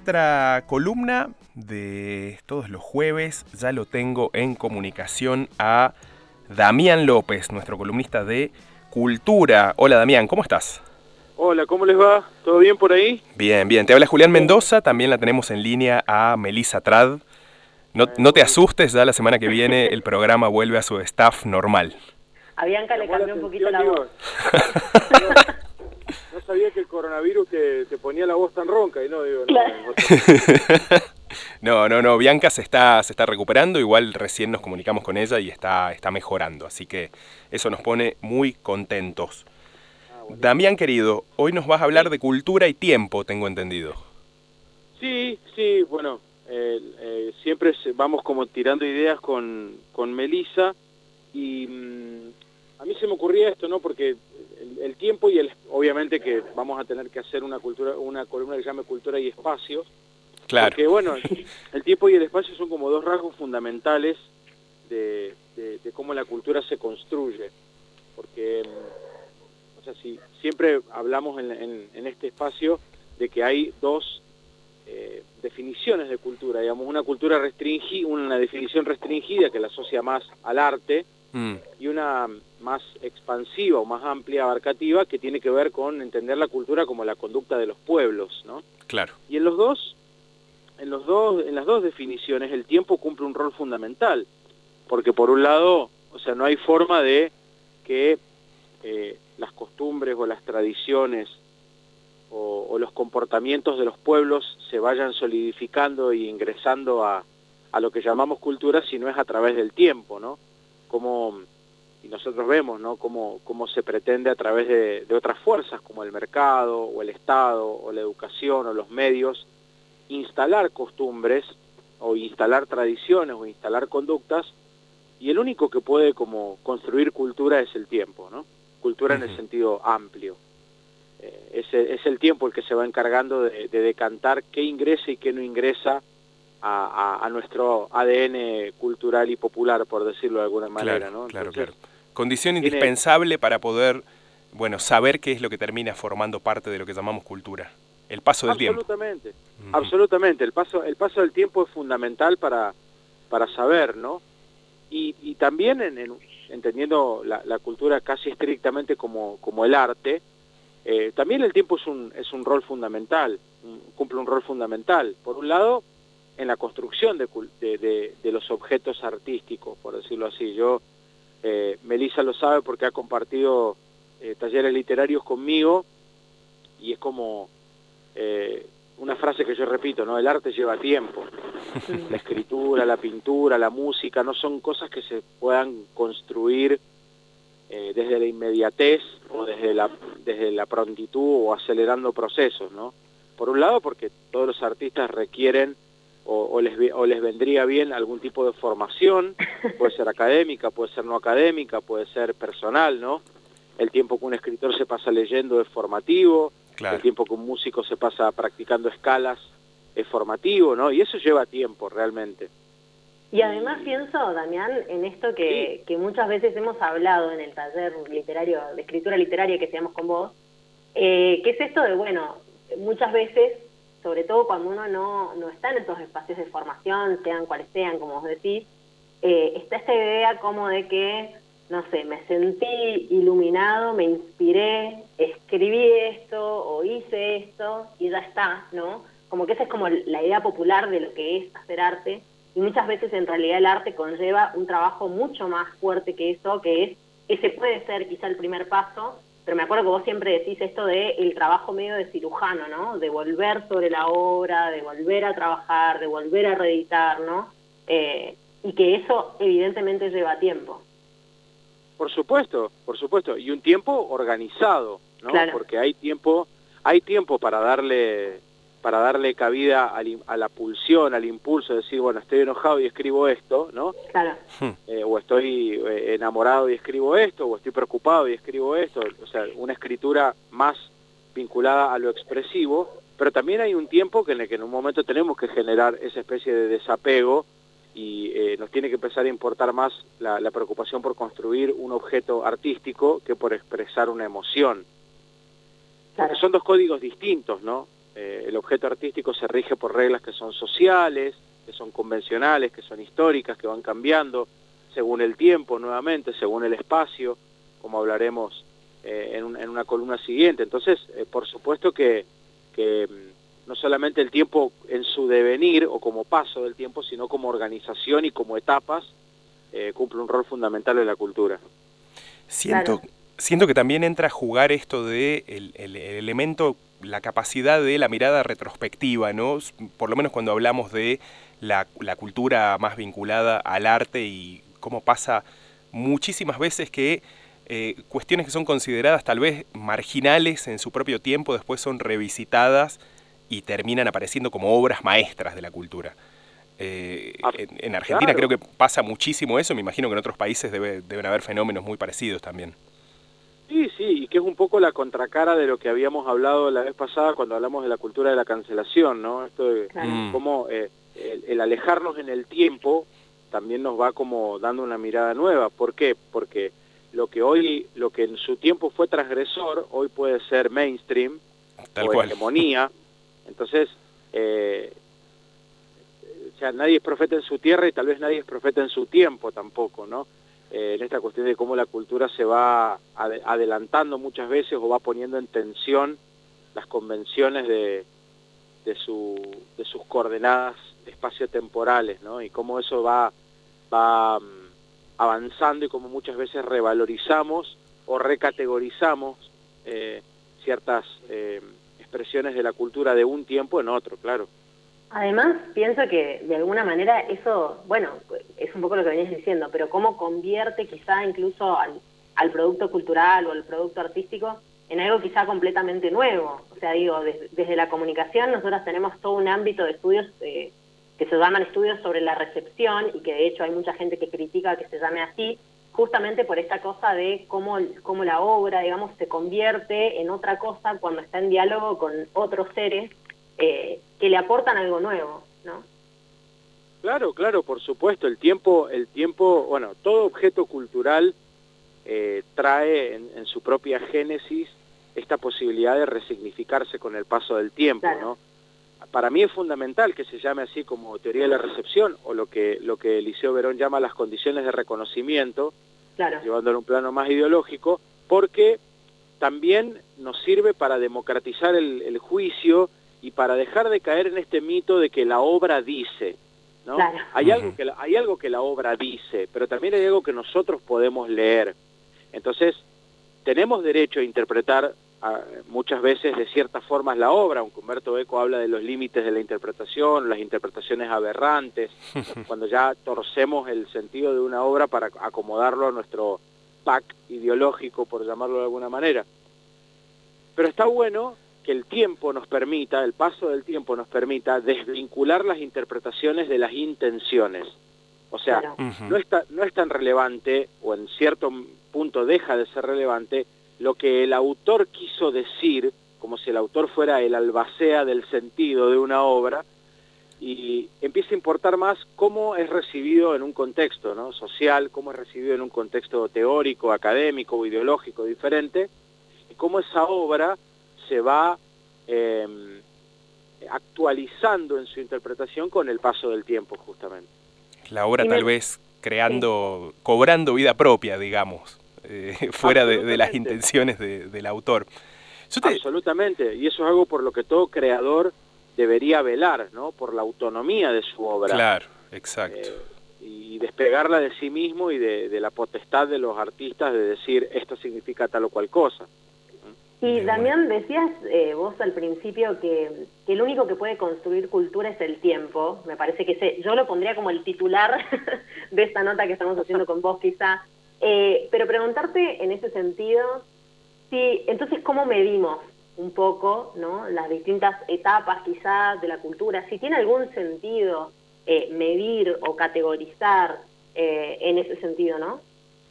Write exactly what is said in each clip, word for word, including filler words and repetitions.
nuestra columna de todos los jueves ya lo tengo en comunicación a Damián López, nuestro columnista de Cultura. Hola Damián, ¿cómo estás? Hola, ¿cómo les va? ¿Todo bien por ahí? Bien, bien. Te habla Julián Mendoza, también la tenemos en línea a Melissa Trad. No, no te asustes, ya la semana que viene el programa vuelve a su staff normal. A Bianca le cambió un poquito la voz. No sabía que el coronavirus te, te ponía la voz tan ronca y no, digo, no. Claro. No, no, no, Bianca se está, se está recuperando, igual recién nos comunicamos con ella y está, está mejorando, así que eso nos pone muy contentos. Ah, bueno. Damián querido, hoy nos vas a hablar de cultura y tiempo, tengo entendido. Sí, sí, bueno, eh, eh, siempre vamos como tirando ideas con, con Melissa y mmm, a mí se me ocurría esto, ¿no? Porque el, el tiempo y el, obviamente que vamos a tener que hacer una cultura, una columna que se llame Cultura y Espacio. Claro. Porque bueno, el tiempo y el espacio son como dos rasgos fundamentales de, de, de cómo la cultura se construye. Porque, o sea, si siempre hablamos en, en, en este espacio de que hay dos eh, definiciones de cultura, digamos, una cultura restringida, una definición restringida que la asocia más al arte, mm. y una más expansiva o más amplia, abarcativa, que tiene que ver con entender la cultura como la conducta de los pueblos, ¿no? Claro. Y en los dos En, los dos, en las dos definiciones el tiempo cumple un rol fundamental, porque por un lado, o sea, no hay forma de que eh, las costumbres o las tradiciones o, o los comportamientos de los pueblos se vayan solidificando e ingresando a, a lo que llamamos cultura si no es a través del tiempo, ¿no? Como, y nosotros vemos, ¿no? Cómo, cómo se pretende a través de, de otras fuerzas como el mercado o el Estado o la educación o los medios instalar costumbres o instalar tradiciones o instalar conductas, y el único que puede como construir cultura es el tiempo, ¿no? Cultura uh-huh. en el sentido amplio. Eh, es, es el tiempo el que se va encargando de, de decantar qué ingresa y qué no ingresa a, a, a nuestro A D N cultural y popular, por decirlo de alguna manera, claro, ¿no? Claro, Entonces, claro. Condición tiene... indispensable para poder, bueno, saber qué es lo que termina formando parte de lo que llamamos cultura. El paso del absolutamente, tiempo. Uh-huh. Absolutamente. El paso, el paso del tiempo es fundamental para, para saber, ¿no? Y, y también en, en, entendiendo la, la cultura casi estrictamente como, como el arte, eh, también el tiempo es un, es un rol fundamental, un, cumple un rol fundamental. Por un lado, en la construcción de, de, de, de los objetos artísticos, por decirlo así. Yo, eh, Melissa lo sabe porque ha compartido eh, talleres literarios conmigo, y es como... Eh, una frase que yo repito, ¿no? El arte lleva tiempo. La escritura, la pintura, la música, no son cosas que se puedan construir eh, desde la inmediatez o desde la, desde la prontitud o acelerando procesos, ¿no? Por un lado, porque todos los artistas requieren o, o, les, o les vendría bien algún tipo de formación, puede ser académica, puede ser no académica, puede ser personal, ¿no? El tiempo que un escritor se pasa leyendo es formativo. Claro. El tiempo que un músico se pasa practicando escalas es formativo, ¿no? Y eso lleva tiempo, realmente. Y además pienso, Damián, en esto que, sí. que muchas veces hemos hablado en el taller literario, de escritura literaria que hacíamos con vos, eh, que es esto de, bueno, muchas veces, sobre todo cuando uno no, no está en estos espacios de formación, sean cuales sean, como vos decís, eh, está esta idea como de que... no sé, me sentí iluminado, me inspiré, escribí esto o hice esto y ya está, ¿no? Como que esa es como la idea popular de lo que es hacer arte, y muchas veces en realidad el arte conlleva un trabajo mucho más fuerte que eso, que es, ese puede ser quizá el primer paso, pero me acuerdo que vos siempre decís esto de el trabajo medio de cirujano, ¿no? De volver sobre la obra, de volver a trabajar, de volver a reeditar, ¿no? Eh, y que eso evidentemente lleva tiempo. Por supuesto, por supuesto, y un tiempo organizado, ¿no? Claro. Porque hay tiempo, hay tiempo para darle, para darle cabida al, a la pulsión, al impulso, de decir, bueno, estoy enojado y escribo esto, ¿no? Claro. Eh, o estoy eh, enamorado y escribo esto, o estoy preocupado y escribo esto, o sea, una escritura más vinculada a lo expresivo, pero también hay un tiempo que en el que en un momento tenemos que generar esa especie de desapego, y eh, nos tiene que empezar a importar más la, la preocupación por construir un objeto artístico que por expresar una emoción. Claro. Porque son dos códigos distintos, ¿no? eh, el objeto artístico se rige por reglas que son sociales, que son convencionales, que son históricas, que van cambiando según el tiempo nuevamente, según el espacio, como hablaremos eh, en, un, en una columna siguiente. Entonces, eh, por supuesto que, que no solamente el tiempo en su devenir o como paso del tiempo, sino como organización y como etapas, eh, cumple un rol fundamental en la cultura. Siento, Claro. siento que también entra a jugar esto de el, el, el elemento, la capacidad de la mirada retrospectiva, ¿no? Por lo menos cuando hablamos de la, la cultura más vinculada al arte y cómo pasa muchísimas veces que eh, cuestiones que son consideradas tal vez marginales en su propio tiempo después son revisitadas y terminan apareciendo como obras maestras de la cultura. Eh, en, en Argentina claro. creo que pasa muchísimo eso, me imagino que en otros países debe, deben haber fenómenos muy parecidos también. Sí, sí, y que es un poco la contracara de lo que habíamos hablado la vez pasada cuando hablamos de la cultura de la cancelación, ¿no? Esto de Claro. cómo eh, el, el alejarnos en el tiempo también nos va como dando una mirada nueva. ¿Por qué? Porque lo que hoy, lo que en su tiempo fue transgresor, hoy puede ser mainstream Tal o cual. hegemonía. Entonces, eh, o sea, nadie es profeta en su tierra y tal vez nadie es profeta en su tiempo tampoco, ¿no? Eh, en esta cuestión de cómo la cultura se va ad adelantando muchas veces o va poniendo en tensión las convenciones de, de, su, de sus coordenadas espaciotemporales, ¿no? Y cómo eso va, va um, avanzando y cómo muchas veces revalorizamos o recategorizamos eh, ciertas eh, expresiones de la cultura de un tiempo en otro, claro. Además, pienso que de alguna manera eso, bueno, es un poco lo que venías diciendo, pero cómo convierte quizá incluso al, al producto cultural o al producto artístico en algo quizá completamente nuevo. O sea, digo, des, desde la comunicación nosotros tenemos todo un ámbito de estudios eh, que se llaman estudios sobre la recepción y que de hecho hay mucha gente que critica que se llame así, justamente por esta cosa de cómo, cómo la obra, digamos, se convierte en otra cosa cuando está en diálogo con otros seres Eh, que le aportan algo nuevo, ¿no? Claro, claro, por supuesto, el tiempo, el tiempo, bueno, todo objeto cultural eh, trae en, en su propia génesis esta posibilidad de resignificarse con el paso del tiempo, claro. ¿no? Para mí es fundamental que se llame así como teoría de la recepción, o lo que, lo que Eliseo Verón llama las condiciones de reconocimiento, claro. Llevándolo a un plano más ideológico, porque también nos sirve para democratizar el, el juicio y para dejar de caer en este mito de que la obra dice, ¿no? Claro. Hay algo que la, hay algo que la obra dice, pero también hay algo que nosotros podemos leer. Entonces, tenemos derecho a interpretar a, muchas veces de ciertas formas la obra, aunque Humberto Eco habla de los límites de la interpretación, las interpretaciones aberrantes, cuando ya torcemos el sentido de una obra para acomodarlo a nuestro pack ideológico, por llamarlo de alguna manera. Pero está bueno que el tiempo nos permita, el paso del tiempo nos permita desvincular las interpretaciones de las intenciones. O sea, claro. no, está, no es tan relevante, o en cierto punto deja de ser relevante, lo que el autor quiso decir, como si el autor fuera el albacea del sentido de una obra, y empieza a importar más cómo es recibido en un contexto, ¿no? social, cómo es recibido en un contexto teórico, académico o ideológico diferente, y cómo esa obra se va eh, actualizando en su interpretación con el paso del tiempo, justamente. La obra tal vez creando, sí. cobrando vida propia, digamos, eh, fuera de, de las intenciones de, del autor. Yo te... Absolutamente, y eso es algo por lo que todo creador debería velar, ¿no? Por la autonomía de su obra. Claro, exacto. Eh, y despegarla de sí mismo y de, de la potestad de los artistas de decir esto significa tal o cual cosa. Y Damián, decías eh, vos al principio que, que el único que puede construir cultura es el tiempo. Me parece que ese, yo lo pondría como el titular de esta nota que estamos haciendo con vos quizá. Eh, pero preguntarte en ese sentido, si entonces cómo medimos un poco, ¿no?, las distintas etapas quizá de la cultura, si tiene algún sentido eh, medir o categorizar eh, en ese sentido, ¿no?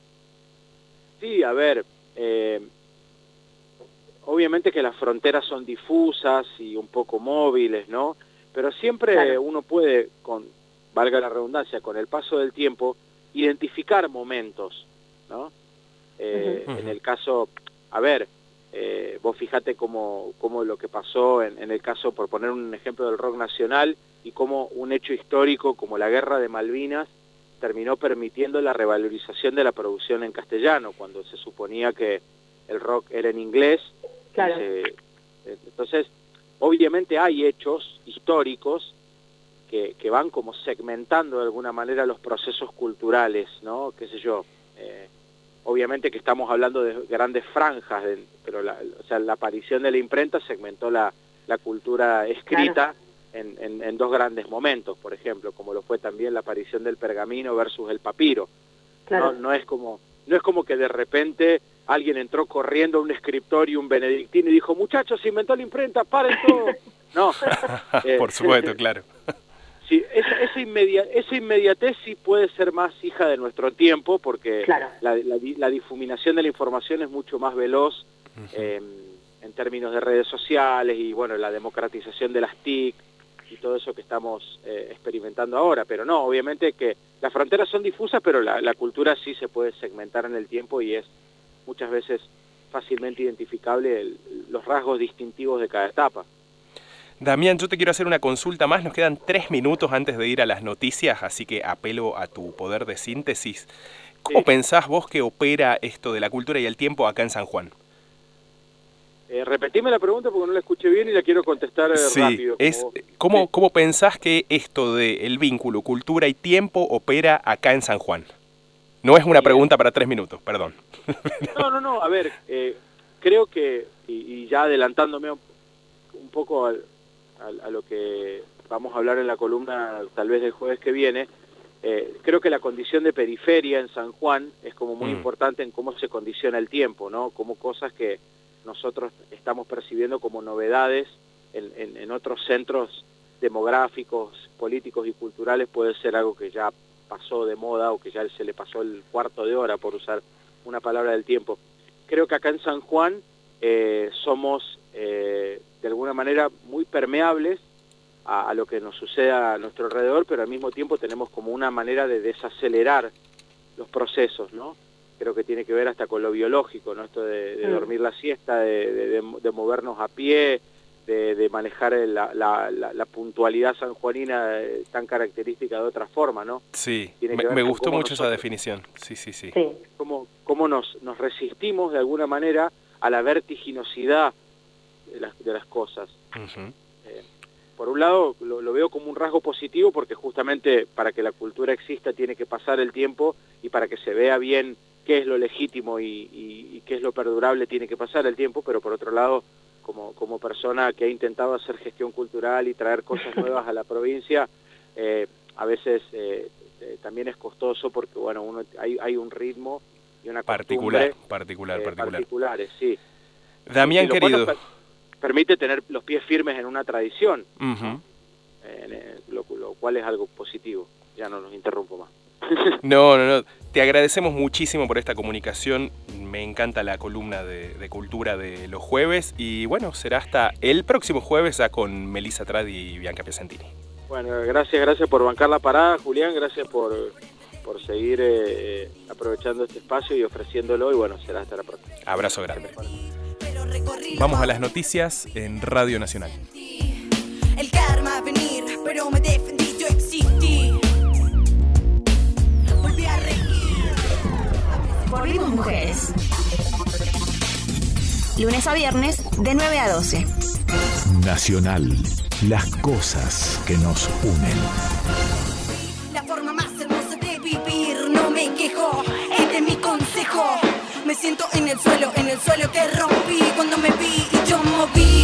Sí, a ver... Eh... Obviamente que las fronteras son difusas y un poco móviles, ¿no? Pero siempre claro. uno puede, con, valga la redundancia, con el paso del tiempo, identificar momentos, ¿no? Eh, uh-huh. En el caso, a ver, Eh, vos fijate cómo, cómo lo que pasó en, en el caso, por poner un ejemplo del rock nacional, y cómo un hecho histórico como la Guerra de Malvinas terminó permitiendo la revalorización de la producción en castellano, cuando se suponía que el rock era en inglés. Claro. Se, entonces, obviamente hay hechos históricos que, que van como segmentando de alguna manera los procesos culturales, ¿no? Qué sé yo, eh, obviamente que estamos hablando de grandes franjas, de, pero la, o sea, la aparición de la imprenta segmentó la, la cultura escrita. Claro. En, en, en dos grandes momentos, por ejemplo, como lo fue también la aparición del pergamino versus el papiro. Claro. No, no es como, no es como que de repente alguien entró corriendo a un escritorio, un benedictino, y dijo, muchachos, se inventó la imprenta, paren todo. No. eh, por supuesto, claro. Sí, esa, esa, inmedia, esa inmediatez sí puede ser más hija de nuestro tiempo, porque claro. la, la, la difuminación de la información es mucho más veloz, uh-huh. eh, en términos de redes sociales, y bueno, la democratización de las T I C, y todo eso que estamos eh, experimentando ahora, pero no, obviamente que las fronteras son difusas, pero la, la cultura sí se puede segmentar en el tiempo y es muchas veces fácilmente identificable el, los rasgos distintivos de cada etapa. Damián, yo te quiero hacer una consulta más, nos quedan tres minutos antes de ir a las noticias, así que apelo a tu poder de síntesis. ¿Cómo sí. pensás vos que opera esto de la cultura y el tiempo acá en San Juan? Eh, repetime la pregunta porque no la escuché bien y la quiero contestar eh, sí, rápido. Es, ¿cómo, sí. ¿Cómo pensás que esto del vínculo cultura y tiempo opera acá en San Juan? No es una bien. pregunta para tres minutos, perdón. No, no, no, a ver, eh, creo que, y, y ya adelantándome un, un poco al, al, a lo que vamos a hablar en la columna tal vez del jueves que viene, eh, creo que la condición de periferia en San Juan es como muy mm. importante en cómo se condiciona el tiempo, ¿no? Como cosas que nosotros estamos percibiendo como novedades en, en, en otros centros demográficos, políticos y culturales puede ser algo que ya pasó de moda o que ya se le pasó el cuarto de hora, por usar una palabra del tiempo. Creo que acá en San Juan eh, somos eh, de alguna manera muy permeables a, a lo que nos sucede a nuestro alrededor, pero al mismo tiempo tenemos como una manera de desacelerar los procesos, ¿no? Creo que tiene que ver hasta con lo biológico, ¿no? Esto de, de dormir la siesta, de, de, de movernos a pie, de, de manejar la, la, la, la puntualidad sanjuanina eh, tan característica de otra forma, ¿no? Sí, me, me gustó mucho esa definición. Sí, sí, sí. sí. Cómo, cómo nos, nos resistimos de alguna manera a la vertiginosidad de las, de las cosas. Uh-huh. eh, por un lado, lo, lo veo como un rasgo positivo porque justamente para que la cultura exista tiene que pasar el tiempo y para que se vea bien qué es lo legítimo y, y, y qué es lo perdurable tiene que pasar el tiempo, pero por otro lado, como, como persona que ha intentado hacer gestión cultural y traer cosas nuevas a la provincia, eh, a veces eh, eh, también es costoso porque bueno, uno hay, hay un ritmo y una particular, costumbre particular, eh, particular. particulares, sí. Damián, querido. Per permite tener los pies firmes en una tradición, uh-huh. eh, lo, lo cual es algo positivo. Ya no los interrumpo más. No, no, no. Te agradecemos muchísimo por esta comunicación. Me encanta la columna de, de cultura de los jueves. Y bueno, será hasta el próximo jueves ya con Melissa Tradi y Bianca Piacentini. Bueno, gracias, gracias por bancar la parada, Julián. Gracias por, por seguir eh, aprovechando este espacio y ofreciéndolo. Y bueno, será hasta la próxima. Abrazo grande. Vamos a las noticias en Radio Nacional. El karma va a venir, pero me defendí, yo existí. Volvimos mujeres. Lunes a viernes de nueve a doce. Nacional. Las cosas que nos unen. La forma más hermosa de vivir, no me quejo, este es mi consejo. Me siento en el suelo, en el suelo que rompí cuando me vi y yo moví.